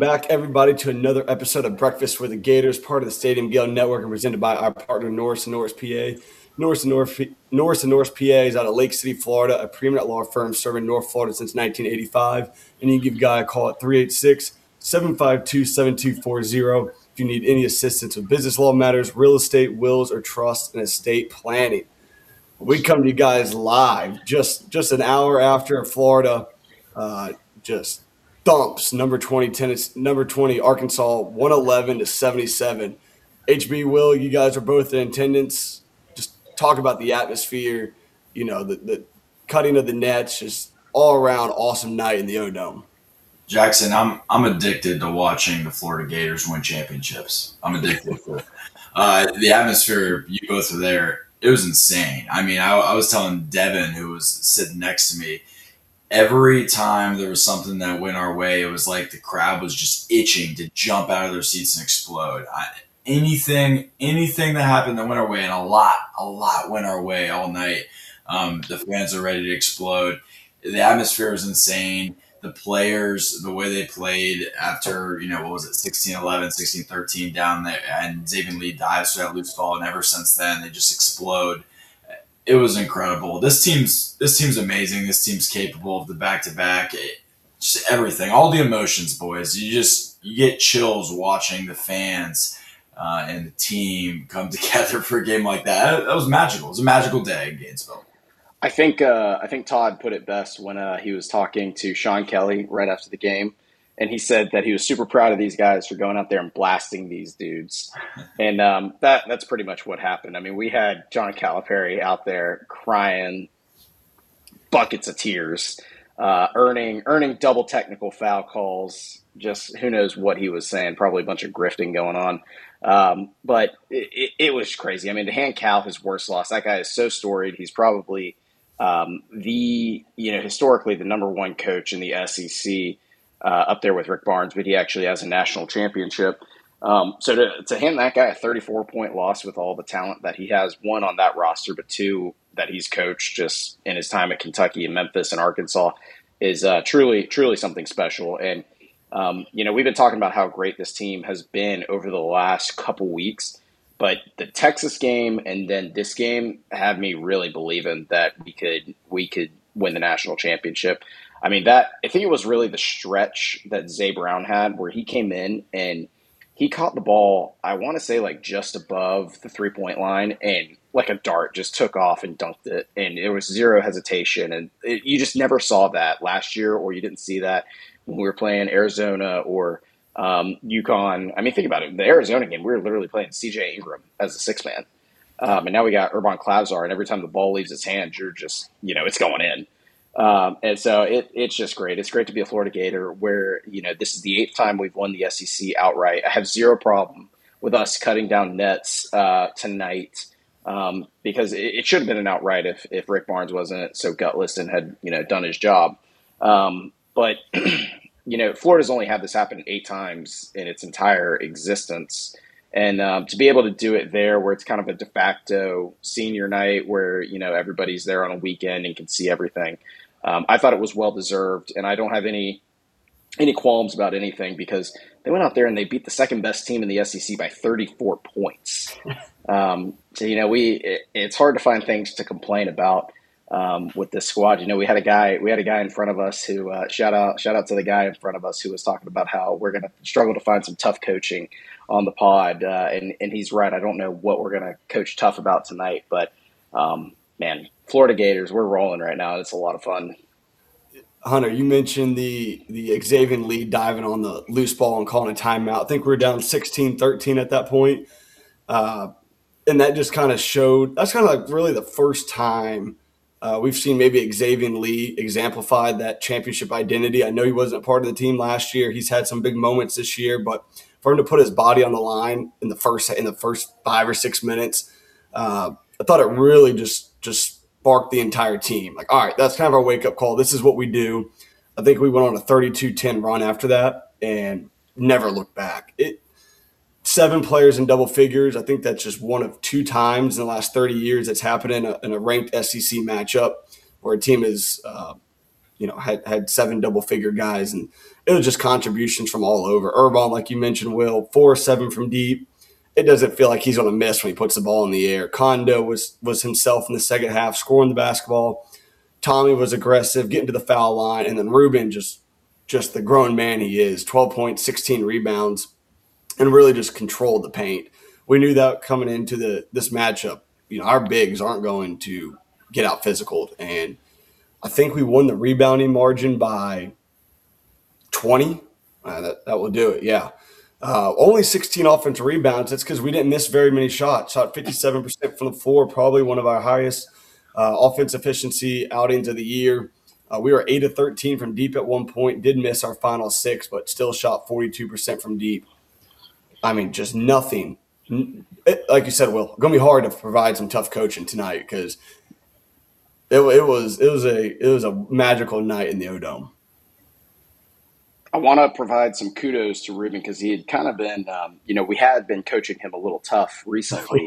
back, everybody, to another episode of Breakfast with the Gators, part of the Stadium Gale Network, and presented by our partner, Norris and Norris PA. Norris and Norris PA is out of Lake City, Florida, a preeminent law firm serving North Florida since 1985. And you can give Guy a call at 386-752-7240 if you need any assistance with business law matters, real estate, wills, or trust, and estate planning. We come to you guys live just an hour after Florida just thumps number 20 Arkansas 111-77. HB, Will, you guys are both in attendance. Just talk about the atmosphere, the cutting of the nets, just all around awesome night in the O-Dome. Jackson, I'm addicted to watching the Florida Gators win championships. I'm addicted to it. The atmosphere, you both were there, it was insane. I mean, I was telling Devin, who was sitting next to me, every time there was something that went our way, it was like the crowd was just itching to jump out of their seats and explode. Anything that happened that went our way, and a lot went our way all night. The fans are ready to explode. The atmosphere was insane. The players, the way they played after, 16-11, 16-13 down there, and Xavier Lee dives for that loose ball, and ever since then, they just explode. It was incredible. This team's amazing. This team's capable of the back-to-back, just everything, all the emotions, boys. You get chills watching the fans and the team come together for a game like that. That was magical. It was a magical day in Gainesville. I think Todd put it best when he was talking to Sean Kelly right after the game, and he said that he was super proud of these guys for going out there and blasting these dudes, and that's pretty much what happened. I mean, we had John Calipari out there crying buckets of tears, earning double technical foul calls. Just who knows what he was saying? Probably a bunch of grifting going on. But it was crazy. I mean, to hand Cal his worst loss, that guy is so storied. He's probably historically the number one coach in the SEC, up there with Rick Barnes, but he actually has a national championship. So to hand that guy a 34-point loss with all the talent that he has, one on that roster, but two that he's coached just in his time at Kentucky and Memphis and Arkansas is truly something special. And we've been talking about how great this team has been over the last couple weeks, but the Texas game and then this game have me really believing that we could win the national championship. I mean, I think it was really the stretch that Zay Brown had where he came in and he caught the ball, I want to say like just above the 3-point line, and like a dart just took off and dunked it. And there was zero hesitation. And you just never saw that last year, or you didn't see that when we were playing Arizona or UConn. I mean, think about it. The Arizona game, we were literally playing CJ Ingram as a six-man. And now we got Urban Clavsar, and every time the ball leaves his hand, you're just, it's going in. And so it's just great. It's great to be a Florida Gator where, this is the 8th time we've won the SEC outright. I have zero problem with us cutting down nets tonight because it should have been an outright if Rick Barnes wasn't so gutless and had, done his job. But Florida's only had this happen 8 times in its entire existence. And to be able to do it there where it's kind of a de facto senior night where, everybody's there on a weekend and can see everything. I thought it was well-deserved, and I don't have any qualms about anything because they went out there and they beat the second best team in the SEC by 34 points. So, it's hard to find things to complain about with this squad. We had a guy in front of us who shout out to the guy in front of us who was talking about how we're going to struggle to find some tough coaching on the pod. And he's right. I don't know what we're going to coach tough about tonight, but man, Florida Gators, we're rolling right now. It's a lot of fun. Hunter, you mentioned the Xavier Lee diving on the loose ball and calling a timeout. I think we were down 16-13 at that point. And that just kind of showed – that's kind of like really the first time we've seen maybe Xavier Lee exemplified that championship identity. I know he wasn't a part of the team last year. He's had some big moments this year, but for him to put his body on the line in the first 5 or 6 minutes, I thought it really just sparked the entire team. Like, all right, that's kind of our wake-up call. This is what we do. I think we went on a 32-10 run after that and never looked back. 7 players in double figures. I think that's just one of 2 times in the last 30 years that's happened in a ranked SEC matchup where a team is, had 7 double figure guys. And it was just contributions from all over. Urban, like you mentioned, Will, 4-7 from deep. It doesn't feel like he's going to miss when he puts the ball in the air. Kondo was himself in the second half, scoring the basketball. Tommy was aggressive, getting to the foul line, and then Ruben just the grown man he is, 12 points, 16 rebounds, and really just controlled the paint. We knew that coming into this matchup. Our bigs aren't going to get out physical, and I think we won the rebounding margin by 20. That will do it, yeah. Only 16 offensive rebounds. That's because we didn't miss very many shots. Shot 57% from the floor, probably one of our highest offense efficiency outings of the year. We were 8 of 13 from deep at one point. Did miss our final 6, but still shot 42% from deep. I mean, just nothing. Like you said, Will, going to be hard to provide some tough coaching tonight because it was a magical night in the O-Dome. I want to provide some kudos to Ruben because he had kind of been, we had been coaching him a little tough recently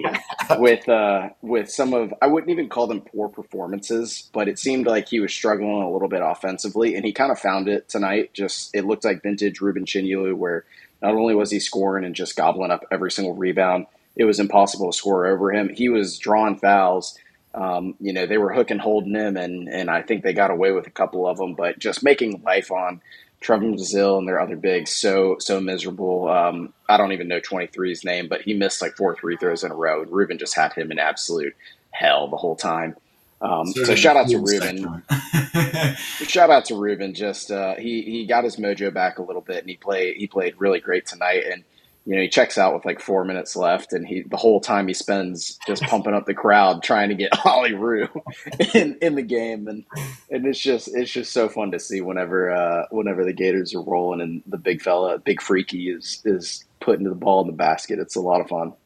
with some of, I wouldn't even call them poor performances, but it seemed like he was struggling a little bit offensively, and he kind of found it tonight. It looked like vintage Ruben Chinyelu, where not only was he scoring and just gobbling up every single rebound, it was impossible to score over him. He was drawing fouls. They were hook and holding him, and I think they got away with a couple of them, but just making life on Trevor Brazile and their other bigs so miserable. I don't even know 23's name, but he missed like 4 free throws in a row. And Ruben just had him in absolute hell the whole time. So shout out to Ruben. Shout out to Ruben. Just he got his mojo back a little bit, and he played really great tonight. And he checks out with like 4 minutes left, and the whole time he spends just pumping up the crowd trying to get Ollie Rue in the game, and it's just so fun to see whenever the Gators are rolling and the big fella, Big Freaky is putting the ball in the basket. It's a lot of fun.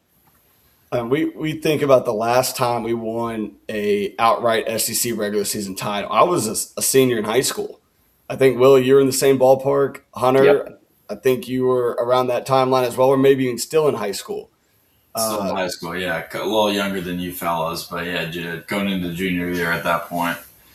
We think about the last time we won a outright SEC regular season title. I was a senior in high school. I think, Will, you're in the same ballpark. Hunter, yep. I think you were around that timeline as well, or maybe even still in high school. Still in high school, yeah. A little younger than you fellas, but yeah, going into junior year at that point.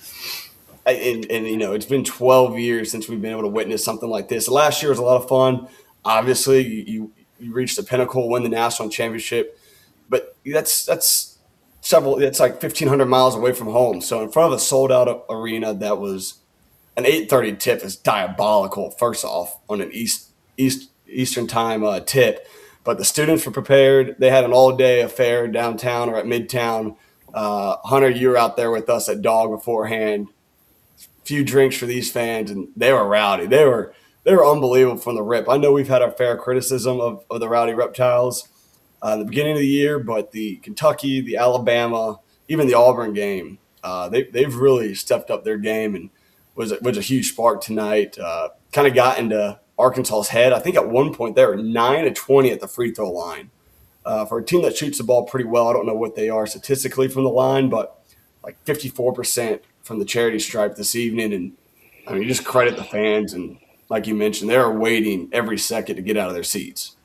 And it's been 12 years since we've been able to witness something like this. Last year was a lot of fun. Obviously, you reached the pinnacle, win the national championship, but that's like 1,500 miles away from home. So in front of a sold-out arena that was an 8:30 tip is diabolical, first off, on an Eastern time tip. But the students were prepared. They had an all-day affair downtown or at Midtown. Hunter, you were out there with us at Dog beforehand. Few drinks for these fans, and they were rowdy. They were unbelievable from the rip. I know we've had our fair criticism of the Rowdy Reptiles in the beginning of the year, but the Kentucky, the Alabama, even the Auburn game, they've really stepped up their game and was a huge spark tonight. Kind of got into Arkansas's head. I think at one point they were 9 of 20 at the free throw line. For a team that shoots the ball pretty well, I don't know what they are statistically from the line, but like 54% from the charity stripe this evening. And I mean, you just credit the fans. And like you mentioned, they're waiting every second to get out of their seats.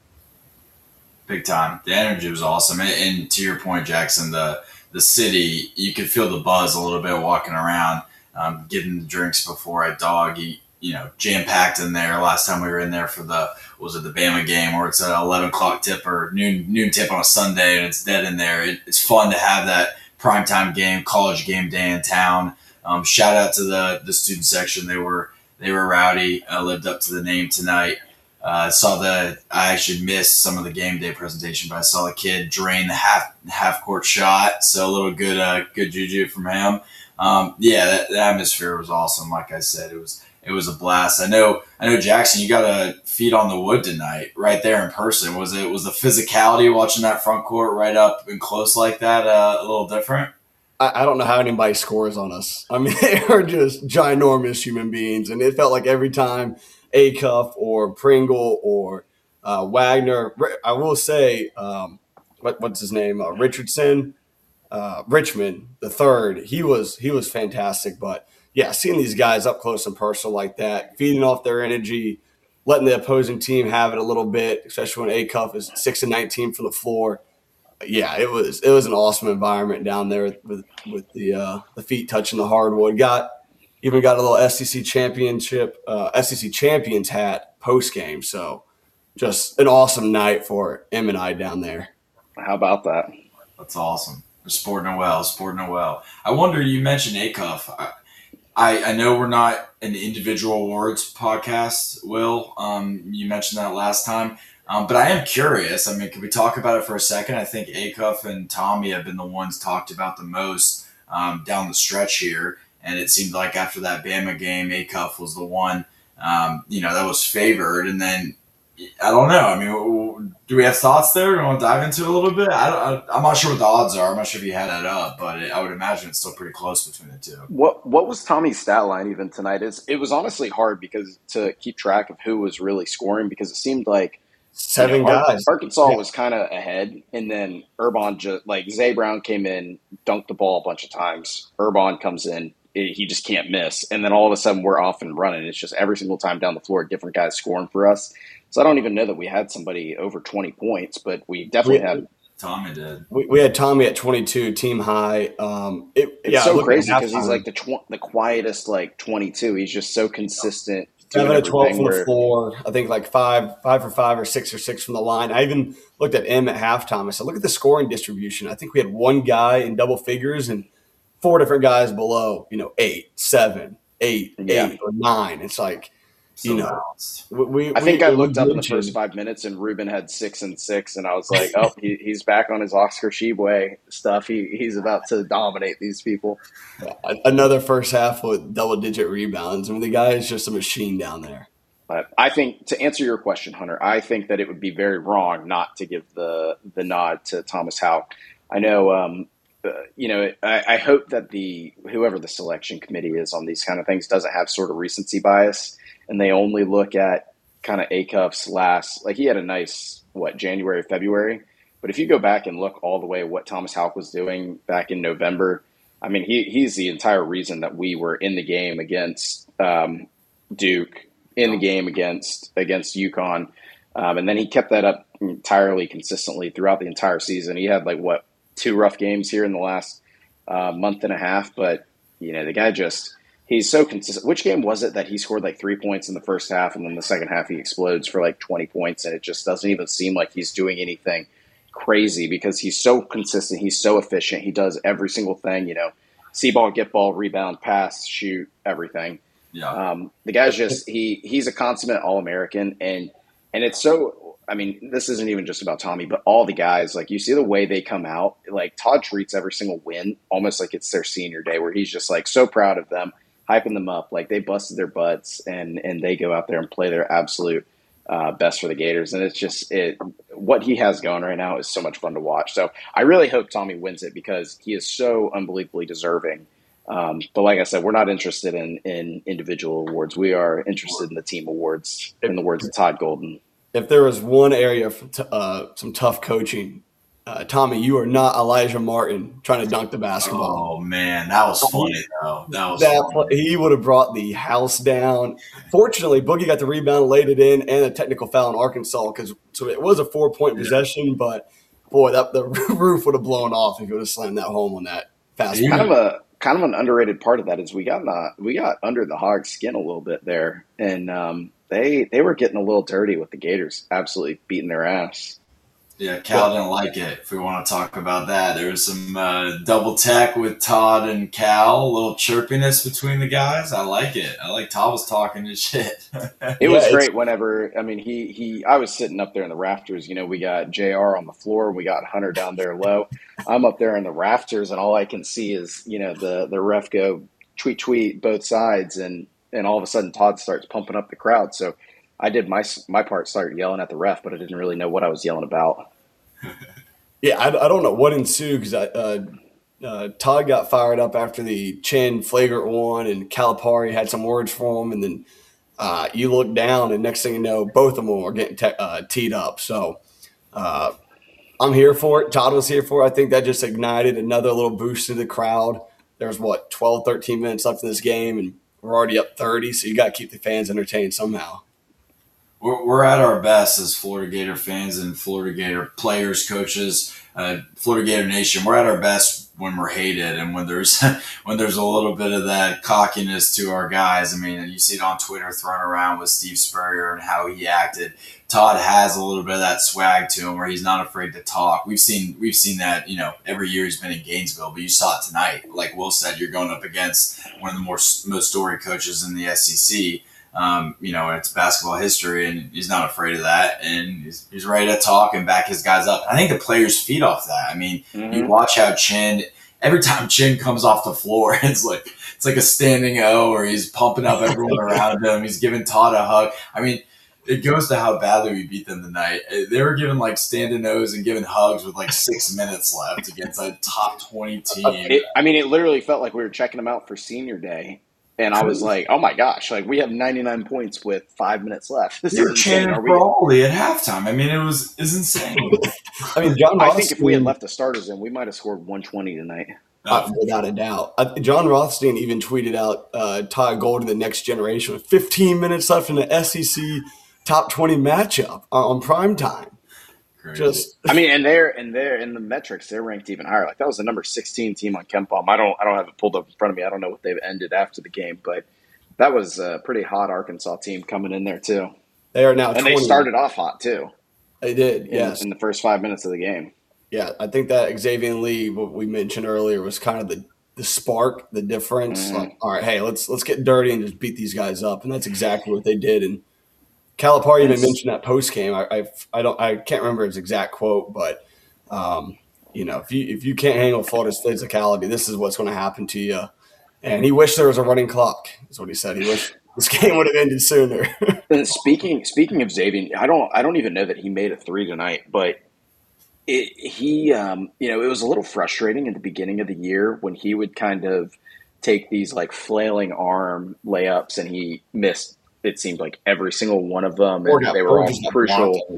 Big time. The energy was awesome. And to your point, Jackson, the city, you could feel the buzz a little bit walking around. Getting the drinks before at Dog, jam-packed in there. Last time we were in there for the Bama game, where it's an 11 o'clock tip or noon tip on a Sunday, and it's dead in there. It's fun to have that primetime game, college game day in town. Shout out to the student section. They were rowdy. Lived up to the name tonight. I actually missed some of the game day presentation, but I saw the kid drain the half court shot. So a little good juju from him. The atmosphere was awesome. Like I said, it was a blast. I know, Jackson, you got a feet on the wood tonight, right there in person. Was the physicality watching that front court right up and close like that a little different? I don't know how anybody scores on us. I mean, they are just ginormous human beings, and it felt like every time Acuff or Pringle or Wagner, I will say, what's his name, Richardson. Richmond, the third, he was fantastic. But yeah, seeing these guys up close and personal like that, feeding off their energy, letting the opposing team have it a little bit, especially when Acuff is 6 of 19 from the floor. Yeah, it was an awesome environment down there with the feet touching the hardwood. Got Even got a little SEC champions hat post game. So just an awesome night for M and I down there. How about that? That's awesome. They're sporting it well. I wonder, you mentioned Acuff. I know we're not an individual awards podcast, Will. You mentioned that last time. But I am curious. I mean, can we talk about it for a second? I think Acuff and Tommy have been the ones talked about the most down the stretch here. And it seemed like after that Bama game, Acuff was the one, that was favored. And then, I don't know. I mean, do we have thoughts there? Do you want to dive into it a little bit? I'm not sure what the odds are. I'm not sure if you had that up, but I would imagine it's still pretty close between the two. What was Tommy's stat line even tonight? It was honestly hard because to keep track of who was really scoring, because it seemed like seven guys. Arkansas was kind of ahead, and then Urban Zay Brown came in, dunked the ball a bunch of times. Urban comes in, he just can't miss, and then all of a sudden we're off and running. It's just every single time down the floor, different guys scoring for us. So I don't even know that we had somebody over 20 points, but we definitely had. Tommy did. We had Tommy at 22, team high. It's so crazy because he's like the quietest 22. He's just so consistent. 7 of 12 from the floor. I think like 5 for 5 or 6 or 6 from the line. I even looked at M at halftime. I said, look at the scoring distribution. I think we had one guy in double figures and 4 different guys below, 8, 7, 8, 8 or 9. It's like, I think I looked up in the first 5 minutes and Ruben had 6 and 6, and I was like, oh, he's back on his Oscar Tshiebwe stuff. He's about to dominate these people. Another first half with double-digit rebounds. I mean, the guy is just a machine down there. But I think, to answer your question, Hunter, I think that it would be very wrong not to give the nod to Thomas Houck. I know, I hope that whoever the selection committee is on these kind of things doesn't have sort of recency bias, and they only look at kind of Acuff's last, he had a nice, January, February. But if you go back and look all the way at what Thomas Houck was doing back in November, I mean, he's the entire reason that we were in the game against Duke, in the game against UConn. And then he kept that up entirely consistently throughout the entire season. He had 2 rough games here in the last month and a half. But, the guy he's so consistent. Which game was it that he scored 3 points in the first half, and then the second half he explodes for 20 points, and it just doesn't even seem like he's doing anything crazy because he's so consistent. He's so efficient. He does every single thing, see ball, get ball, rebound, pass, shoot, everything. Yeah. The guy's he's a consummate All-American, and it's so, I mean, this isn't even just about Tommy, but all the guys, you see the way they come out, Todd treats every single win almost like it's their senior day, where he's just so proud of them, hyping them up, they busted their butts, and they go out there and play their absolute best for the Gators. And it's just what he has going right now is so much fun to watch. So I really hope Tommy wins it because he is so unbelievably deserving. But like I said, we're not interested in individual awards. We are interested in the team awards, in the words of Todd Golden. If there was one area for some tough coaching, Tommy, you are not Elijah Martin trying to dunk the basketball. Oh, man, that was funny, though. That was funny. He would have brought the house down. Fortunately, Boogie got the rebound, laid it in, and a technical foul in Arkansas. So it was a 4-point possession, but, boy, the roof would have blown off if he would have slammed that home on that fast break. Kind of an underrated part of that is we got under the Hogs' skin a little bit there, and they were getting a little dirty with the Gators, absolutely beating their ass. Yeah, Cal didn't like it, if we want to talk about that. There was some double tech with Todd and Cal, a little chirpiness between the guys. I like it. I like Todd was talking his shit. It was great whenever, I mean, I was sitting up there in the rafters. We got JR on the floor. We got Hunter down there low. I'm up there in the rafters, and all I can see is, the ref go tweet both sides, and all of a sudden Todd starts pumping up the crowd. So I did my part, started yelling at the ref, but I didn't really know what I was yelling about. Yeah, I don't know what ensued because Todd got fired up after the Chen flagrant one, and Calipari had some words for him, and then you look down, and next thing you know, both of them are getting teed up. So I'm here for it. Todd was here for it. I think that just ignited another little boost to the crowd. There's 12, 13 minutes left in this game, and we're already up 30, so you got to keep the fans entertained somehow. we're at our best as Florida Gator fans and Florida Gator players, coaches, Florida Gator Nation. We're at our best when we're hated and when there's when there's a little bit of that cockiness to our guys. I mean, you see it on Twitter thrown around with Steve Spurrier and how he acted. Todd has a little bit of that swag to him where he's not afraid to talk. We've seen that, every year he's been in Gainesville, but you saw it tonight. Like Will said, you're going up against one of the most storied coaches in the SEC. And it's basketball history, and he's not afraid of that, and he's ready to talk and back his guys up. I think the players feed off that. I mean, you watch how every time Chin comes off the floor, it's like a standing O, or he's pumping up everyone around him. He's giving Todd a hug. I mean, it goes to how badly we beat them tonight. They were giving standing O's and giving hugs with 6 minutes left against a top 20 team. It literally felt like we were checking them out for senior day. And I was like, oh my gosh, we have 99 points with 5 minutes left. They were chanting Brawley at halftime. I mean, it's insane. I mean, I think if we had left the starters in, we might have scored 120 tonight. Without a doubt. John Rothstein even tweeted out Todd Golden, the next generation, with 15 minutes left in the SEC top 20 matchup on prime time. And they're in the metrics, they're ranked even higher. That was the number 16 team on KenPom. I don't have it pulled up in front of me. I don't know what they've ended after the game, but that was a pretty hot Arkansas team coming in there too. They are now, and 20. They started off hot too. They did, yes, in the first 5 minutes of the game. Yeah, I think that Xavier Lee, what we mentioned earlier, was kind of the spark, the difference. Mm-hmm. All right, hey, let's get dirty and just beat these guys up, and that's exactly what they did. And Calipari even mentioned that post game. I can't remember his exact quote, but if you can't handle Florida State's physicality, this is what's going to happen to you. And he wished there was a running clock. Is what he said. He wished this game would have ended sooner. And speaking of Xavier, I don't even know that he made a three tonight, but it was a little frustrating in the beginning of the year when he would kind of take these flailing arm layups, and he missed. It seemed like every single one of them, and they were all crucial.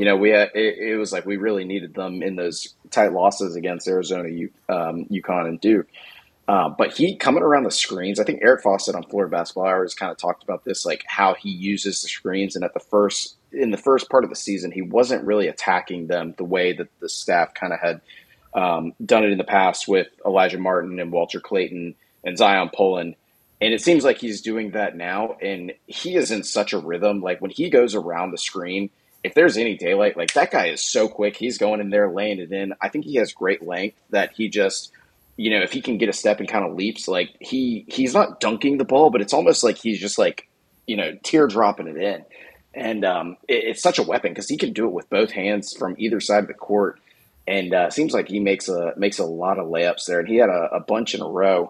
It was like we really needed them in those tight losses against Arizona, UConn, and Duke. But he coming around the screens, I think Eric Fawcett on Florida Basketball Hours kind of talked about this, how he uses the screens. And in the first part of the season, he wasn't really attacking them the way that the staff kind of had done it in the past with Elijah Martin and Walter Clayton and Zion Poland. And it seems like he's doing that now, and he is in such a rhythm. When he goes around the screen, if there's any daylight, that guy is so quick. He's going in there, laying it in. I think he has great length that he just, if he can get a step and kind of leaps, he's not dunking the ball, but it's almost like he's just teardropping it in. And it's such a weapon because he can do it with both hands from either side of the court. And it seems like he makes a lot of layups there. And he had a bunch in a row.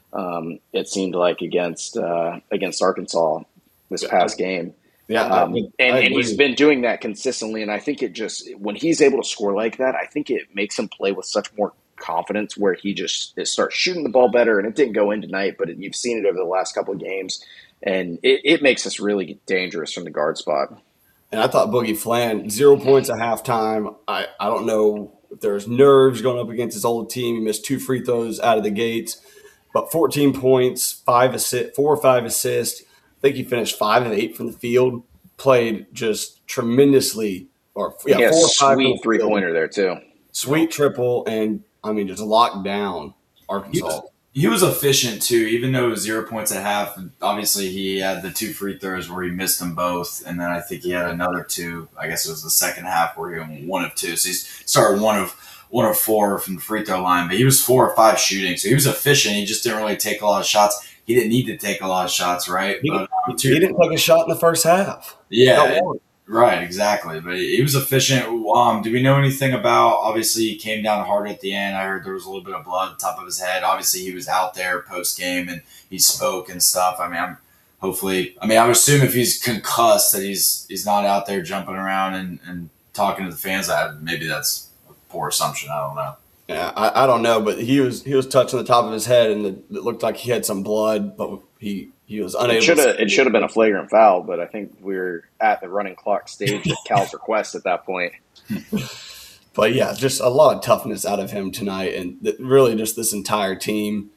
It seemed like against Arkansas this past game. Yeah, and he's been doing that consistently. And I think when he's able to score like that, I think it makes him play with such more confidence where he just starts shooting the ball better. And it didn't go in tonight, but you've seen it over the last couple of games. And it makes us really dangerous from the guard spot. And I thought Boogie Flan, 0 points at halftime. I don't know if there's nerves going up against his old team. He missed 2 free throws out of the gates. But 14 points, 4 or 5 assists. I think he finished 5 of 8 from the field. Played just tremendously. 4 or 5 sweet 3-pointer there too. Sweet triple, and just locked down Arkansas. He was efficient too, even though it was 0 points at half. Obviously, he had the 2 free throws where he missed them both, and then I think he had another 2. I guess it was the second half where he went 1 of 2. So he started 1 of 4 from the free throw line, but he was 4 or 5 shooting, so he was efficient. He just didn't really take a lot of shots. He didn't need to take a lot of shots, right? He didn't take a shot in the first half. Yeah, right, exactly. But he was efficient. Do we know anything about? Obviously, he came down hard at the end. I heard there was a little bit of blood on top of his head. Obviously, he was out there post game and he spoke and stuff. I would assume if he's concussed that he's not out there jumping around and talking to the fans. Maybe that's a poor assumption. I don't know. Yeah, I don't know, but he was touching the top of his head, and it looked like he had some blood, but he was unable. It should have been a flagrant foul, but I think we're at the running clock stage at Cal's request at that point. But yeah, just a lot of toughness out of him tonight, and really just this entire team.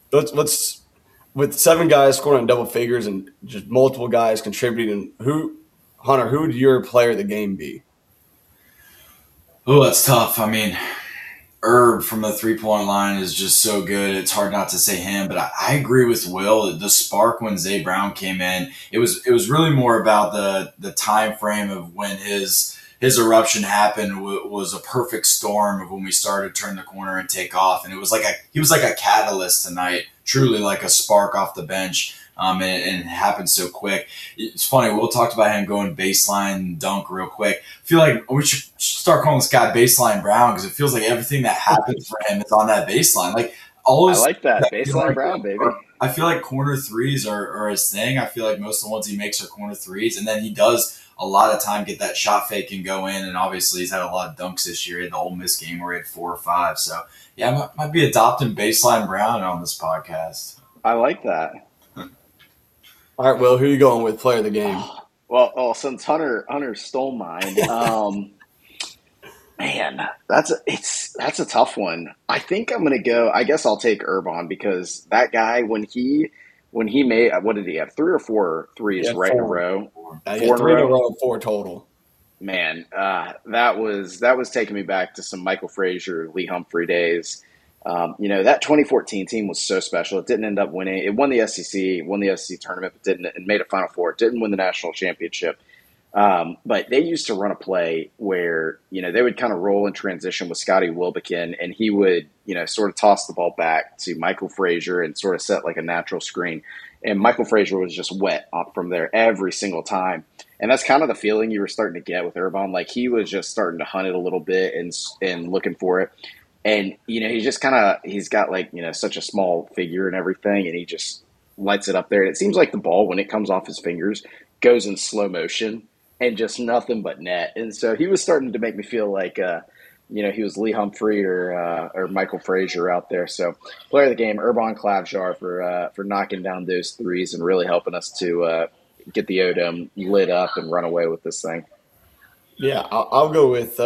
Let's with 7 guys scoring in double figures and just multiple guys contributing. Who Hunter, who would your player of the game be? Oh, that's tough. I mean, Herb from the 3-point line is just so good. It's hard not to say him, but I agree with Will. The spark when Zay Brown came in, it was really more about the time frame of when his eruption happened was a perfect storm of when we started to turn the corner and take off, and he was like a catalyst tonight, truly like a spark off the bench. And it happened so quick. It's funny. Will talked about him going baseline dunk real quick. I feel like we should start calling this guy Baseline Brown because it feels like everything that happens for him is on that baseline. Like all I his, like that. Baseline Brown, baby. I feel like corner threes are his thing. I feel like most of the ones he makes are corner threes, and then he does a lot of time get that shot fake and go in. And obviously he's had a lot of dunks this year. He had the Ole Miss game where he had 4 or 5. So yeah, might be adopting Baseline Brown on this podcast. I like that. All right, Will, who are you going with player of the game? Well, since Hunter stole mine, man, that's a tough one. I think I'm gonna go. I guess I'll take Urban because that guy when he made what did he have 3 or 4 threes right in a row? 4 in a row, 4 total. Man, that was taking me back to some Michael Frazier, Lee Humphrey days. That 2014 team was so special. It didn't end up winning. It won the SEC, won the SEC tournament, but didn't, and made a Final Four. It didn't win the national championship. But they used to run a play where, they would kind of roll in transition with Scotty Wilbekin, and he would, sort of toss the ball back to Michael Frazier and sort of set like a natural screen. And Michael Frazier was just wet from there every single time. And that's kind of the feeling you were starting to get with Urban. Like he was just starting to hunt it a little bit and looking for it. And, he's just he's got like, such a small figure and everything, and he just lights it up there. And it seems like the ball, when it comes off his fingers, goes in slow motion and just nothing but net. And so he was starting to make me feel like, he was Lee Humphrey or Michael Frazier out there. So player of the game, Urban Klavjar for knocking down those threes and really helping us to get the Odom lit up and run away with this thing. Yeah, I'll go with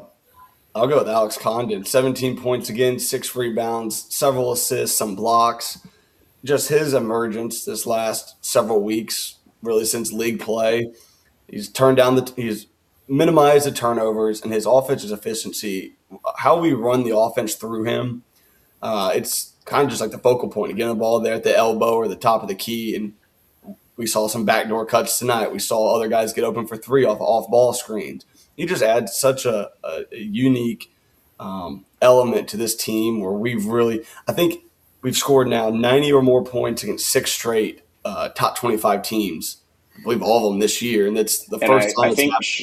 Alex Condon. 17 points again, 6 rebounds, several assists, some blocks. Just his emergence this last several weeks, really since league play. He's he's minimized the turnovers, and his offensive efficiency, how we run the offense through him, it's kind of just like the focal point. Getting the ball there at the elbow or the top of the key, and we saw some backdoor cuts tonight. We saw other guys get open for 3 off ball screens. He just adds such a unique element to this team where I think we've scored now 90 or more points against 6 straight top 25 teams. I believe all of them this year, and it's the first time.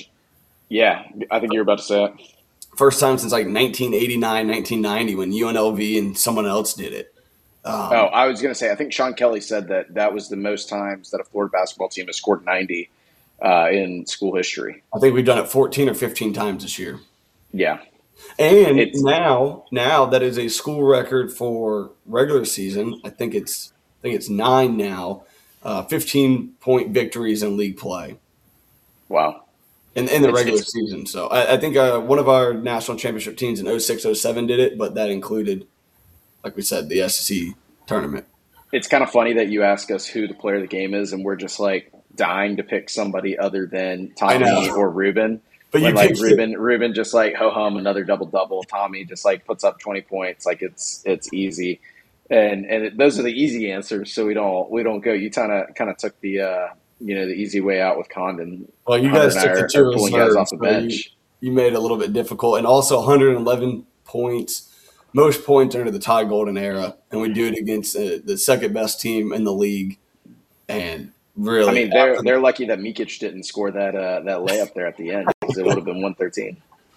I think you're about to say it. First time since like 1989, 1990 when UNLV and someone else did it. I was going to say, I think Sean Kelly said that was the most times that a Florida basketball team has scored 90 in school history. I think we've done it 14 or 15 times this year. Yeah. And now that is a school record for regular season. I think it's 9 now. 15-point victories in league play. Wow. In the regular season. So I think one of our national championship teams in 06-07 did it, but that included, like we said, the SEC tournament. It's kind of funny that you ask us who the player of the game is, and we're just like dying to pick somebody other than Tommy or Ruben. But you like Ruben just like ho-hum another double-double. Tommy just like puts up 20 points. Like it's easy. And those are the easy answers, so we don't go. You kind of took the the easy way out with Condon. Well, you guys took the 2 pulling guys off the bench. You made it a little bit difficult, and also 111 points, most points under the Ty Golden era, and we do it against the second best team in the league. And really, I mean, they're lucky that Mikic didn't score that layup there at the end because it would have been 113.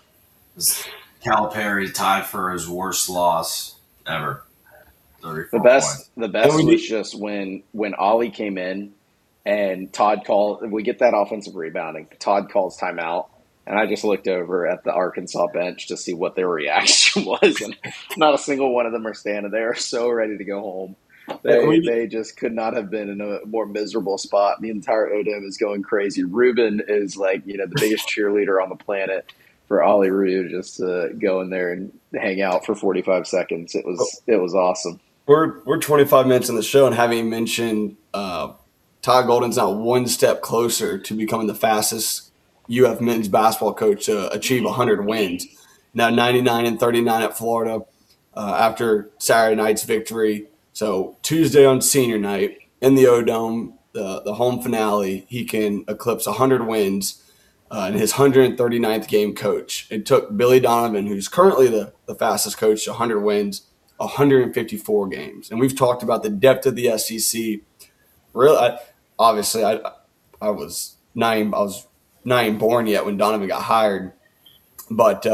Calipari tied for his worst loss ever. The best was just when Ollie came in and Todd called. We get that offensive rebounding. Todd calls timeout, and I just looked over at the Arkansas bench to see what their reaction was, and not a single one of them are standing there, so ready to go home. They just could not have been in a more miserable spot. The entire Odom is going crazy. Ruben is like the biggest cheerleader on the planet for Ollie Rue just to go in there and hang out for 45 seconds. It was awesome. We're 25 minutes in the show and haven't even mentioned Todd Golden's now one step closer to becoming the fastest UF men's basketball coach to achieve 100 wins. Now 99-39 at Florida after Saturday night's victory. So Tuesday on senior night in the O-Dome, the home finale, he can eclipse 100 wins in his 139th game coach. It took Billy Donovan, who's currently the fastest coach, to 100 wins, 154 games. And we've talked about the depth of the SEC. Really, obviously, I was not even born yet when Donovan got hired, but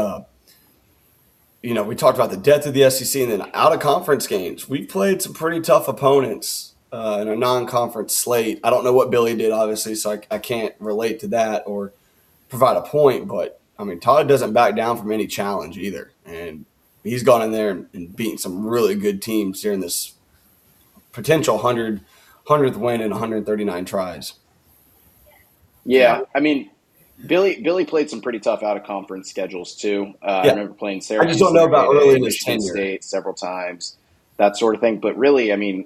we talked about the depth of the SEC, and then out of conference games, we've played some pretty tough opponents in a non-conference slate. I don't know what Billy did, obviously, so I can't relate to that or provide a point. But I mean, Todd doesn't back down from any challenge either, and he's gone in there and beaten some really good teams during this potential 100th win in 139 tries. Yeah, I mean, Billy played some pretty tough out of conference schedules too. I remember playing Syracuse. I just don't know about early in his Michigan tenure. State several times, that sort of thing. But really, I mean,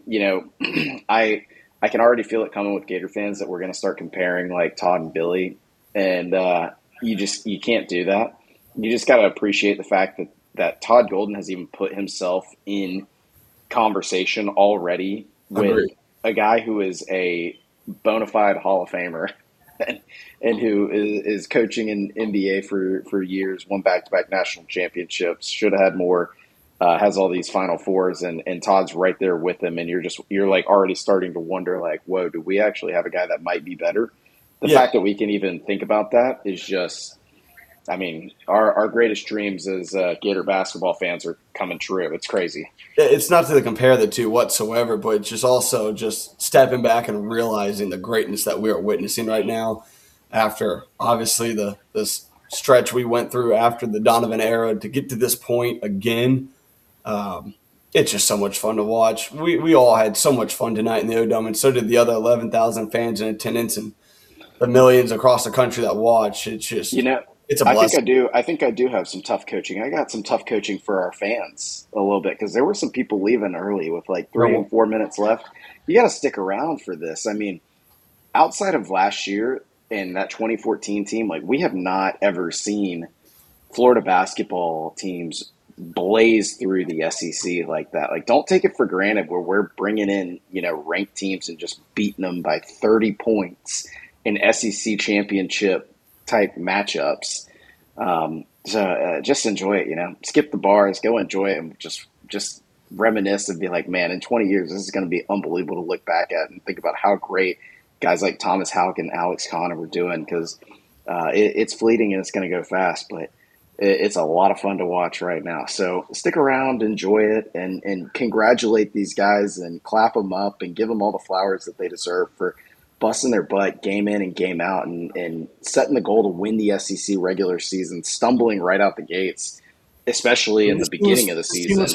I can already feel it coming with Gator fans that we're going to start comparing like Todd and Billy, and you can't do that. You just got to appreciate the fact that Todd Golden has even put himself in conversation already with a guy who is a bona fide Hall of Famer and who is coaching in NBA for years, won back-to-back national championships, should have had more, has all these Final Fours, and Todd's right there with him, and you're like already starting to wonder, like, whoa, do we actually have a guy that might be better? The fact that we can even think about that is just, I mean, our greatest dreams as Gator basketball fans are coming true. It's crazy. It's not to compare the two whatsoever, but it's just also just stepping back and realizing the greatness that we are witnessing right now after, obviously, this stretch we went through after the Donovan era to get to this point again. It's just so much fun to watch. We all had so much fun tonight in the O-Dome, and so did the other 11,000 fans in attendance and the millions across the country that watch. It's just it's a blessing. I think I do have some tough coaching. I got some tough coaching for our fans a little bit because there were some people leaving early with like 3 and 4 minutes left. You got to stick around for this. I mean, outside of last year and that 2014 team, like we have not ever seen Florida basketball teams blaze through the SEC like that. Like, don't take it for granted where we're bringing in, ranked teams and just beating them by 30 points in SEC championship type matchups. So just enjoy it, skip the bars, go enjoy it, and just reminisce and be like, man, in 20 years, this is going to be unbelievable to look back at and think about how great guys like Thomas Houck and Alex Connor were doing, because it's fleeting and it's going to go fast, but it's a lot of fun to watch right now. So stick around, enjoy it, and congratulate these guys and clap them up and give them all the flowers that they deserve for busting their butt game in and game out and setting the goal to win the SEC regular season, stumbling right out the gates, especially in the beginning of the season.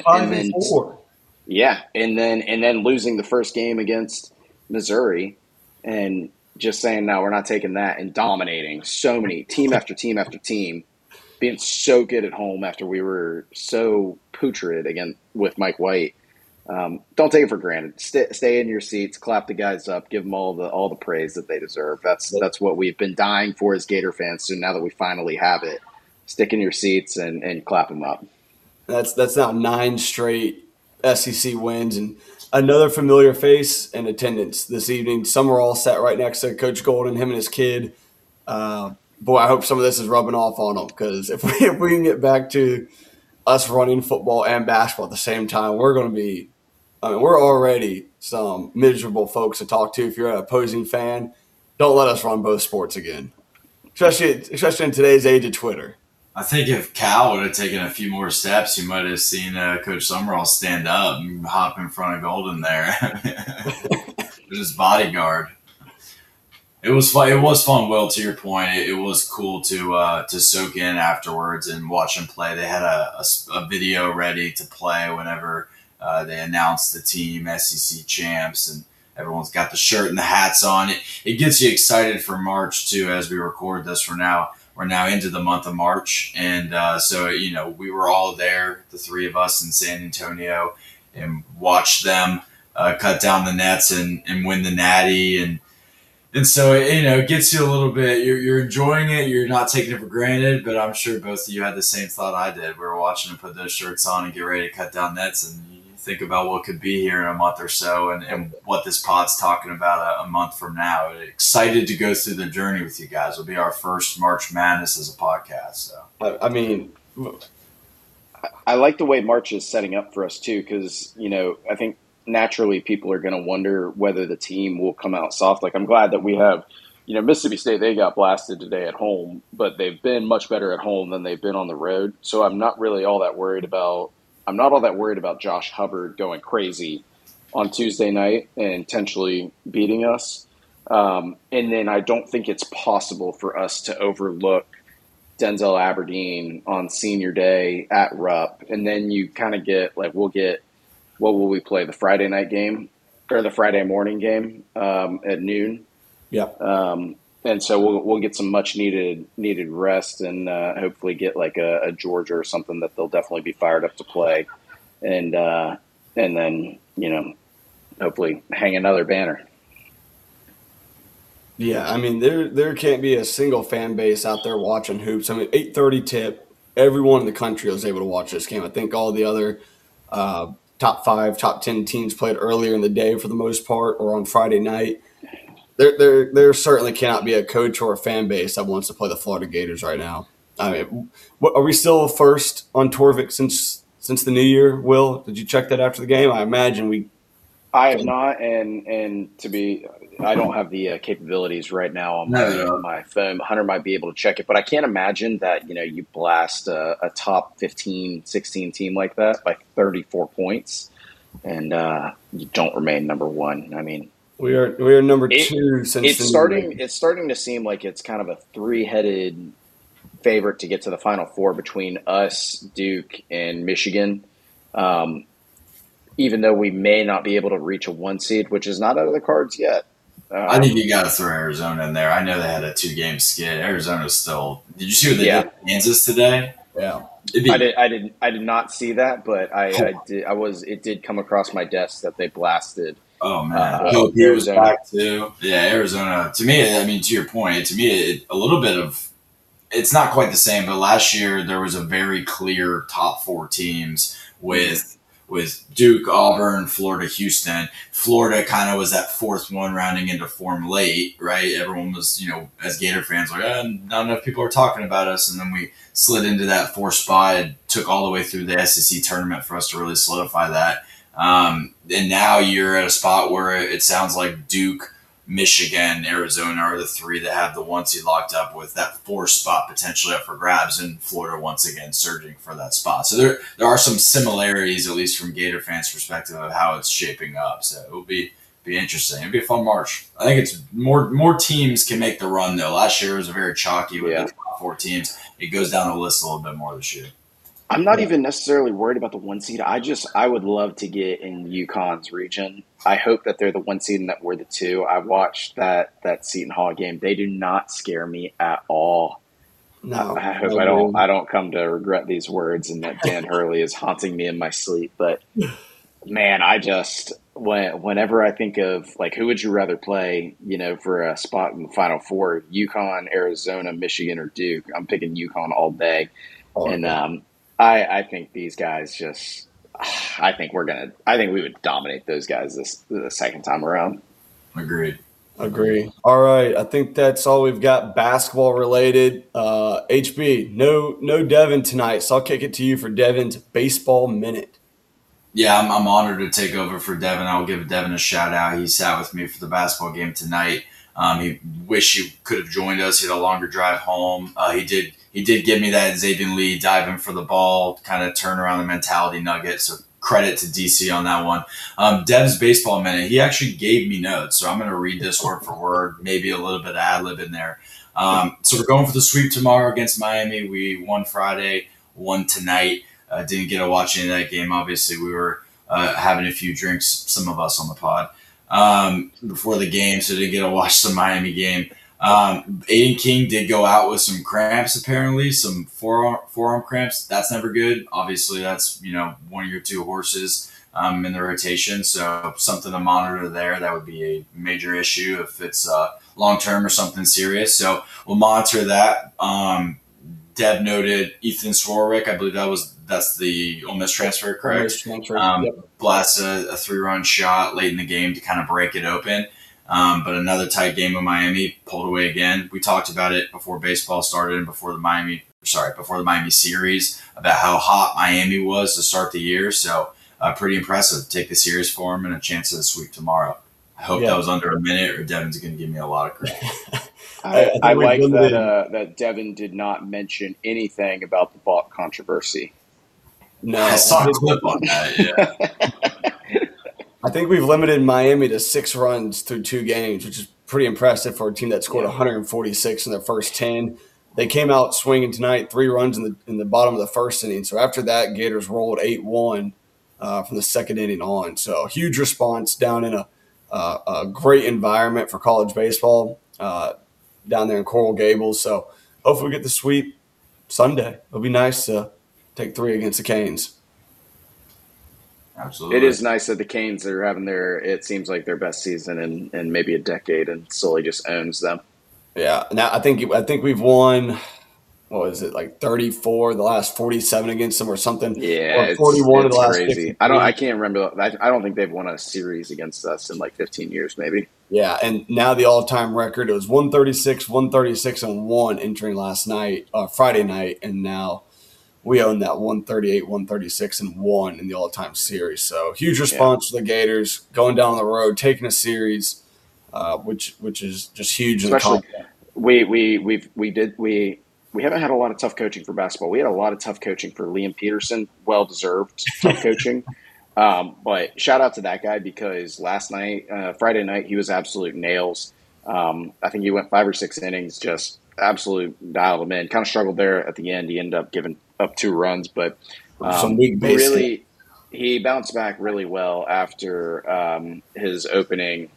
And then losing the first game against Missouri and just saying, no, we're not taking that, and dominating so many team after team after team, being so good at home after we were so putrid again with Mike White. Don't take it for granted. Stay in your seats, clap the guys up, give them all the praise that they deserve. That's what we've been dying for as Gator fans. So now that we finally have it, stick in your seats and clap them up. That's now 9 straight SEC wins and another familiar face in attendance this evening. Some are all sat right next to Coach Golden, him and his kid. Boy, I hope some of this is rubbing off on them, because if we can get back to us running football and basketball at the same time, we're going to be – we're already some miserable folks to talk to. If you're an opposing fan, don't let us run both sports again, especially in today's age of Twitter. I think if Cal would have taken a few more steps, you might have seen Coach Summerall stand up and hop in front of Golden there with his bodyguard. It was fun. It was fun, Will, to your point. It was cool to soak in afterwards and watch them play. They had a video ready to play whenever they announced the team, SEC champs, and everyone's got the shirt and the hats on. It gets you excited for March, too, as we record this. We're now into the month of March. And so, we were all there, the three of us in San Antonio, and watched them cut down the nets and win the Natty. And And so, it gets you a little bit, you're enjoying it. You're not taking it for granted, but I'm sure both of you had the same thought I did. We were watching them put those shirts on and get ready to cut down nets. And you think about what could be here in a month or so and what this pod's talking about a month from now. Excited to go through the journey with you guys. It'll be our first March Madness as a podcast. So, I mean, I like the way March is setting up for us too, because I think naturally people are going to wonder whether the team will come out soft. Like, I'm glad that we have, Mississippi State, they got blasted today at home, but they've been much better at home than they've been on the road. So I'm not all that worried about Josh Hubbard going crazy on Tuesday night and intentionally beating us. And then I don't think it's possible for us to overlook Denzel Aberdeen on senior day at Rupp. And then you kind of get what will we play? The Friday night game or the Friday morning game at noon. yeah. And so we'll get some much needed rest and hopefully get like a Georgia or something that they'll definitely be fired up to play. And then, hopefully hang another banner. Yeah, I mean, there can't be a single fan base out there watching hoops. I mean, 8:30 tip, everyone in the country was able to watch this game. I think all the other top 5, top 10 teams played earlier in the day for the most part, or on Friday night. There certainly cannot be a coach or a fan base that wants to play the Florida Gators right now. I mean, are we still first on Torvik since the new year? Will, did you check that after the game? I imagine we. I have not, and I don't have the capabilities right now on my phone. Hunter might be able to check it, but I can't imagine that you blast a top 15, 16 team like that by 34 points, and you don't remain number one. I mean, we are number 2 since it's starting to seem like it's kind of a 3-headed favorite to get to the Final Four between us, Duke, and Michigan. Even though we may not be able to reach a 1 seed, which is not out of the cards yet. I think you got to throw Arizona in there. I know they had a 2-game skid. Arizona's still. Did you see what they did in Kansas today? Yeah, I did not see that, but I did. It did come across my desk that they blasted. Oh man, he was back too. Yeah, Arizona. To me, I mean, to your point, to me, a little bit of. It's not quite the same, but last year there was a very clear top 4 teams with Duke, Auburn, Florida, Houston. Florida kind of was that 4th one rounding into form late, right? Everyone was, as Gator fans, like, not enough people are talking about us. And then we slid into that 4th spot. It took all the way through the SEC tournament for us to really solidify that. And now you're at a spot where it sounds like Duke, Michigan, Arizona are the 3 that have the 1 seed locked up, with that 4th spot potentially up for grabs, and Florida once again surging for that spot. So there are some similarities, at least from Gator fans' perspective, of how it's shaping up. So it will be interesting. It'll be a fun March. I think it's more teams can make the run though. Last year was a very chalky with the top 4 teams. It goes down the list a little bit more this year. I'm not even necessarily worried about the 1 seed. I would love to get in UConn's region. I hope that they're the 1 seed and that we're the 2. I watched that Seton Hall game. They do not scare me at all. No, I hope I don't come to regret these words and that Dan Hurley is haunting me in my sleep. But man, whenever I think of like who would you rather play, for a spot in the Final Four, UConn, Arizona, Michigan, or Duke, I'm picking UConn all day. I think these guys I think we would dominate those guys the second time around. Agreed. Agree. All right. I think that's all we've got basketball related. HB, no Devin tonight. So I'll kick it to you for Devin's baseball minute. Yeah, I'm honored to take over for Devin. I'll give Devin a shout out. He sat with me for the basketball game tonight. He wished he could have joined us. He had a longer drive home. He did give me that Xavier Lee diving for the ball, kind of turn around the mentality nugget. So credit to DC on that one. Dev's baseball minute, he actually gave me notes. So I'm going to read this word for word, maybe a little bit of ad lib in there. So we're going for the sweep tomorrow against Miami. We won Friday, won tonight. Didn't get to watch any of that game. Obviously, we were having a few drinks, some of us on the pod, before the game, so didn't get to watch the Miami game. Aiden King did go out with some cramps, apparently, some forearm cramps. That's never good. Obviously, that's one of your 2 horses in the rotation, so something to monitor there. That would be a major issue if it's long term or something serious. So we'll monitor that. Deb noted Ethan Swarwick. I believe that's the Ole Miss transfer, correct? Ole Miss transfer. Yep. Blast a 3-run shot late in the game to kind of break it open. But another tight game with Miami, pulled away again. We talked about it before baseball started and before the Miami series about how hot Miami was to start the year. So pretty impressive. Take the series for them and a chance of the sweep tomorrow. I hope that was under a minute, or Devin's going to give me a lot of credit. I like that Devin did not mention anything about the Vaught controversy. No, I saw a clip on that. Yeah. I think we've limited Miami to 6 runs through 2 games, which is pretty impressive for a team that scored 146 in their first 10. They came out swinging tonight, 3 runs in the bottom of the first inning. So after that, Gators rolled 8-1 from the second inning on. So huge response down in a great environment for college baseball down there in Coral Gables. So hopefully we get the sweep Sunday. It'll be nice to take 3 against the Canes. Absolutely. It is nice that the Canes are having it seems like their best season in maybe a decade, and Sully just owns them. Yeah. Now I think we've won, what was it, like 34 the last 47 against them or something? Yeah, or 41 of the last crazy. 53. I can't remember. I don't think they've won a series against us in like 15 years, maybe. Yeah, and now the all-time record, it was 136, 136, and 1 entering Friday night, and now we own that 138, 136, and 1 in the all-time series. So huge response for the Gators going down the road, taking a series, which is just huge. Especially, we haven't had a lot of tough coaching for basketball. We had a lot of tough coaching for Liam Peterson, well-deserved tough coaching. But shout out to that guy, because last night, Friday night, he was absolute nails. I think he went 5 or 6 innings, just absolute dialed him in. Kind of struggled there at the end. He ended up giving up 2 runs, but really, he bounced back really well after his opening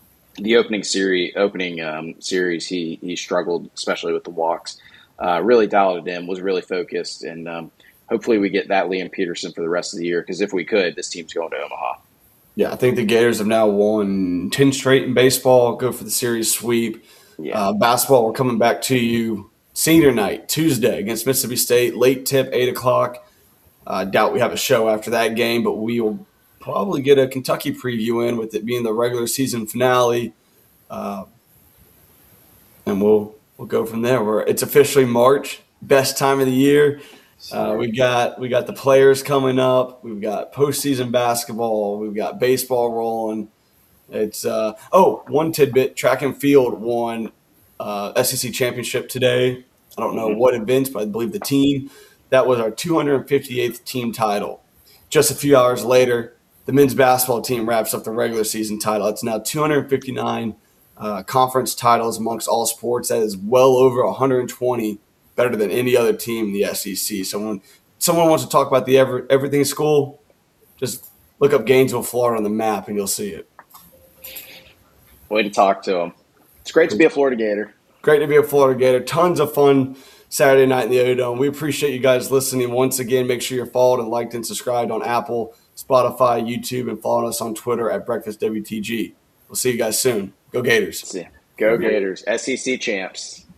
series. He struggled, especially with the walks. Really dialed it in, was really focused, and hopefully we get that Liam Peterson for the rest of the year, because if we could, this team's going to Omaha. Yeah, I think the Gators have now won 10 straight in baseball, go for the series sweep. Yeah. Basketball, we're coming back to you senior night, Tuesday against Mississippi State, late tip, 8 o'clock. Doubt we have a show after that game, but we will probably get a Kentucky preview in with it being the regular season finale. And we'll go from there. It's officially March, best time of the year. We got the players coming up. We've got postseason basketball. We've got baseball rolling. It's one tidbit: track and field won SEC championship today. I don't know what events, but I believe the team. That was our 258th team title. Just a few hours later, the men's basketball team wraps up the regular season title. It's now 259 conference titles amongst all sports. That is well over 120, better than any other team in the SEC. So when someone wants to talk about the everything school, just look up Gainesville, Florida on the map, and you'll see it. Way to talk to them. It's great to be a Florida Gator. Great to be a Florida Gator. Tons of fun Saturday night in the O-Dome. We appreciate you guys listening once again. Make sure you're followed and liked and subscribed on Apple, Spotify, YouTube, and following us on Twitter at BreakfastWTG. We'll see you guys soon. Go Gators. Go Gators. SEC champs.